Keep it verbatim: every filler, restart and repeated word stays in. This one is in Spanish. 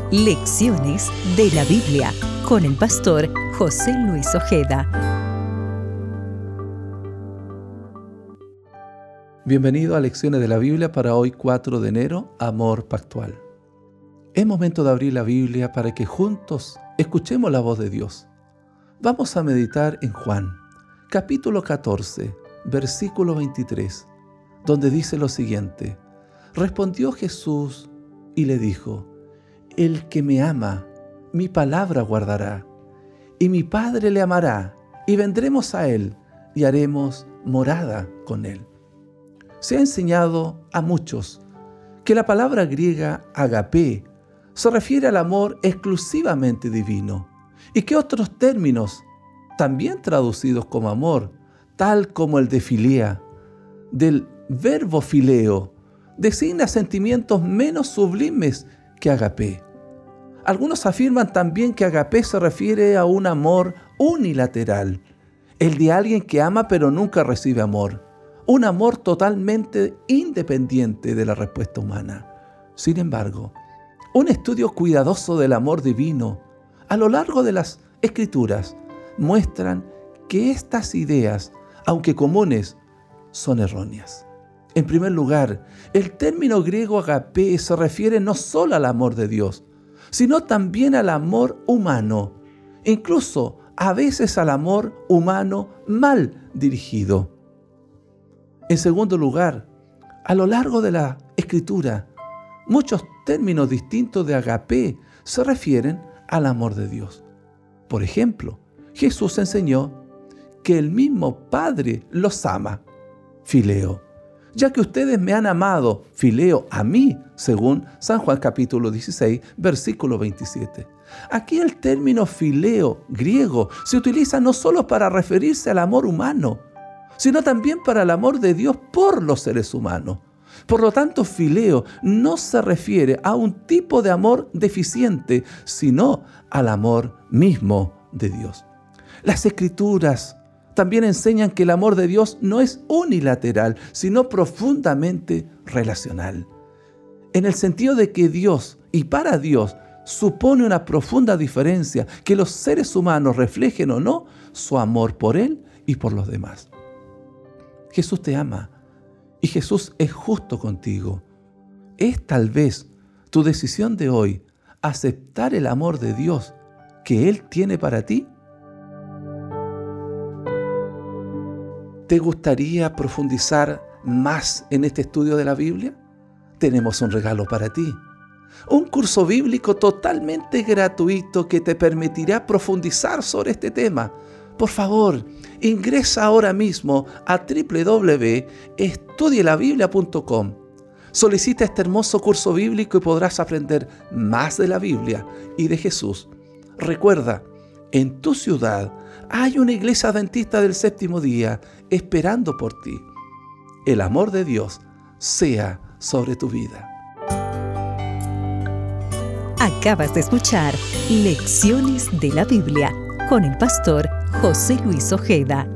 Lecciones de la Biblia con el pastor José Luis Ojeda. Bienvenido a Lecciones de la Biblia para hoy cuatro de enero, Amor Pactual. Es momento de abrir la Biblia para que juntos escuchemos la voz de Dios. Vamos a meditar en Juan, capítulo catorce, versículo veintitrés, donde dice lo siguiente: Respondió Jesús y le dijo: El que me ama, mi palabra guardará, y mi Padre le amará, y vendremos a él, y haremos morada con él. Se ha enseñado a muchos que la palabra griega agapé se refiere al amor exclusivamente divino, y que otros términos, también traducidos como amor, tal como el de filía, del verbo fileo, designa sentimientos menos sublimes que agapé. Algunos afirman también que agapé se refiere a un amor unilateral, el de alguien que ama pero nunca recibe amor, un amor totalmente independiente de la respuesta humana. Sin embargo, un estudio cuidadoso del amor divino a lo largo de las Escrituras muestran que estas ideas, aunque comunes, son erróneas. En primer lugar, el término griego agapé se refiere no solo al amor de Dios, sino también al amor humano, incluso a veces al amor humano mal dirigido. En segundo lugar, a lo largo de la Escritura, muchos términos distintos de agapé se refieren al amor de Dios. Por ejemplo, Jesús enseñó que el mismo Padre los ama, fileo, ya que ustedes me han amado, fileo, a mí, según San Juan capítulo dieciséis, versículo veintisiete. Aquí el término fileo griego se utiliza no solo para referirse al amor humano, sino también para el amor de Dios por los seres humanos. Por lo tanto, fileo no se refiere a un tipo de amor deficiente, sino al amor mismo de Dios. Las Escrituras también enseñan que el amor de Dios no es unilateral, sino profundamente relacional, en el sentido de que Dios y para Dios supone una profunda diferencia que los seres humanos reflejen o no su amor por Él y por los demás. Jesús te ama y Jesús es justo contigo. Es tal vez tu decisión de hoy aceptar el amor de Dios que Él tiene para ti. ¿Te gustaría profundizar más en este estudio de la Biblia? Tenemos un regalo para ti. Un curso bíblico totalmente gratuito que te permitirá profundizar sobre este tema. Por favor, ingresa ahora mismo a doble u doble u doble u punto estudie la biblia punto com. Solicita este hermoso curso bíblico y podrás aprender más de la Biblia y de Jesús. Recuerda, en tu ciudad hay una iglesia adventista del séptimo día esperando por ti. El amor de Dios sea sobre tu vida. Acabas de escuchar Lecciones de la Biblia con el pastor José Luis Ojeda.